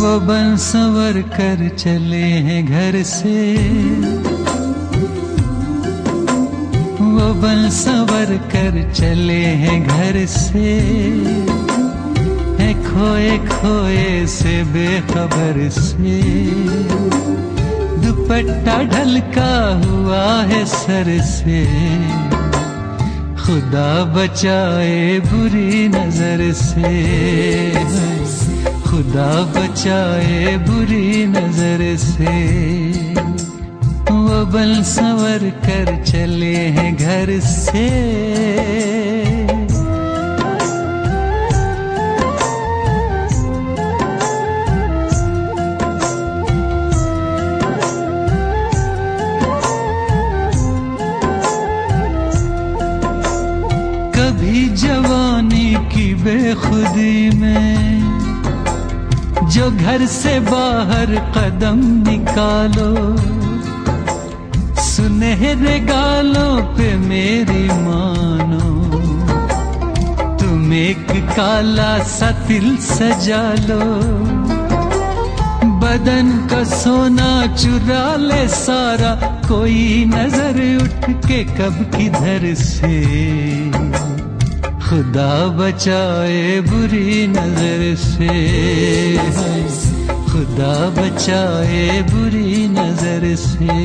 वो बन संवर कर चले हैं घर से, वो बन संवर कर चले हैं घर से, है खोए खोए से बेखबर से। दुपट्टा ढलका हुआ है सर से, खुदा बचाए बुरी नजर से, खुदा बचाए बुरी नजर से। वो बन संवर कर चले हैं घर से। कभी जवानी की बेखुदी में जो घर से बाहर कदम निकालो, सुनहरे गालों पे मेरी मानो, तुम एक काला सा तिल सजा लो, बदन का सोना चुरा ले सारा, कोई नजर उठ के कब किधर से। खुदा बचाए बुरी नजर से, खुदा बचाए बुरी नजर से।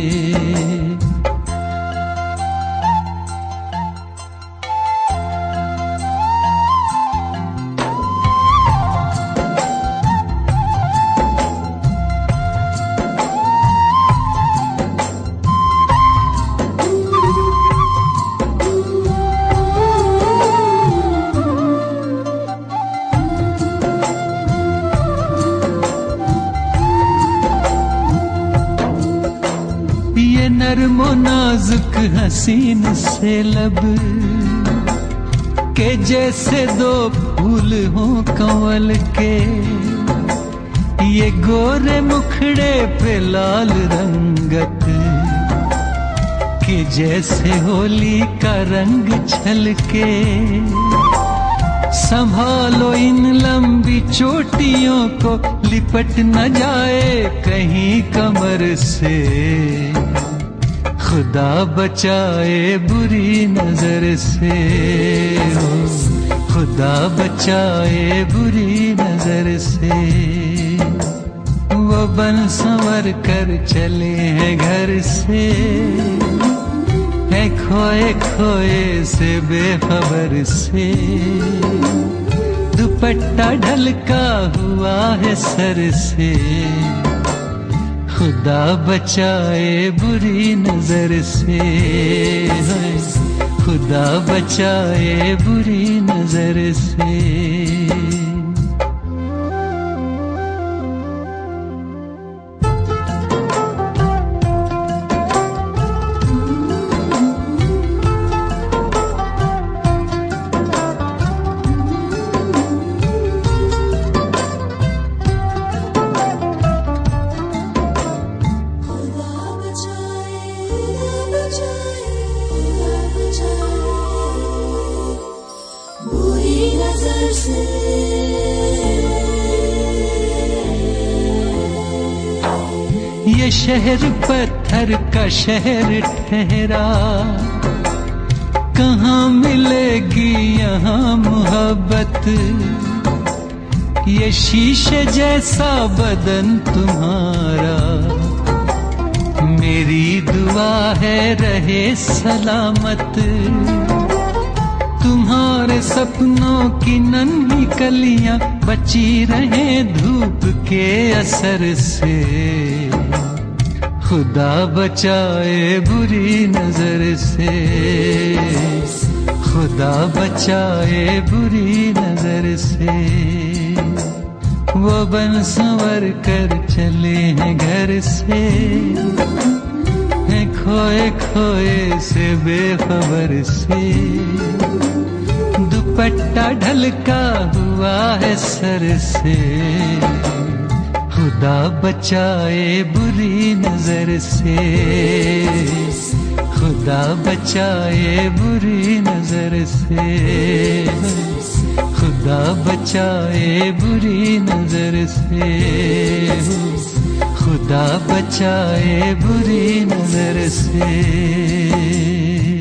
नर्मो नाजुक हसीन से लब के जैसे दो फूल हों कंवल के, ये गोरे मुखड़े पे लाल रंगत के जैसे होली का रंग छलके। संभालो इन लंबी चोटियों को, लिपट न जाए कहीं कमर से। खुदा बचाए बुरी नजर से, खुदा बचाए बुरी नजर से। वो बन संवर कर चले हैं घर से, है खोए खोए से बेखबर से। दुपट्टा ढलका हुआ है सर से, खुदा बचाए बुरी नजर से, खुदा बचाए बुरी नजर से। ये शहर पत्थर का शहर ठहरा, कहाँ मिलेगी यहाँ मोहब्बत। ये शीशे जैसा बदन तुम्हारा, मेरी दुआ है रहे सलामत। तुम्हारे सपनों की नन्ही कलियां बची रहे धूप के असर से। खुदा बचाए बुरी नजर से, खुदा बचाए बुरी नजर से। वो बन संवर कर चले हैं घर से, है खोए खोए से बेखबर से। दुपट्टा ढलका हुआ है सर से, खुदा बचाए बुरी नजर से, खुदा बचाए बुरी नजर से। खुदा खुदा बचाए बुरी नजर से, खुदा बचाए बुरी नजर से।